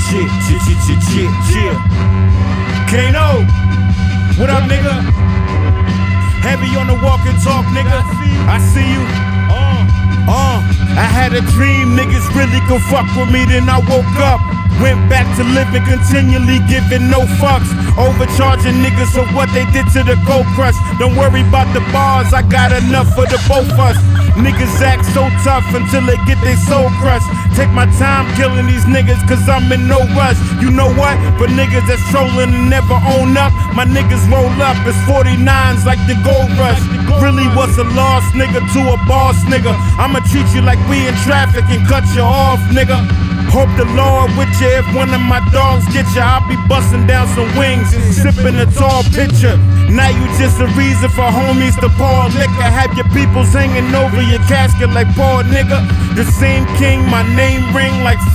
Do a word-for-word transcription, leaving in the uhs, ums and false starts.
shit, shit, shit, shit, shit, shit. Kano, what up, nigga? Heavy on the walk and talk, nigga. I see you. Uh, I had a dream, niggas really could fuck with me, then I woke up. Went back to living, continually giving no fucks. Overcharging niggas for what they did to the Gold Crush. Don't worry about the bars, I got enough for the both us. Niggas act so tough until they get their soul crushed. Take my time killing these niggas cause I'm in no rush. You know what? For niggas that's trolling and never own up, my niggas roll up, it's forty-nines like the Gold Rush. Really was a lost nigga to a boss nigga. I'ma treat you like we in traffic and cut you off, nigga. Hope the Lord with you if one of my dogs get you. I'll be busting down some wings and sipping a tall pitcher. Now you just a reason for homies to pour liquor. Have your peoples hanging over your casket like Paul, nigga. The same king, my name ring like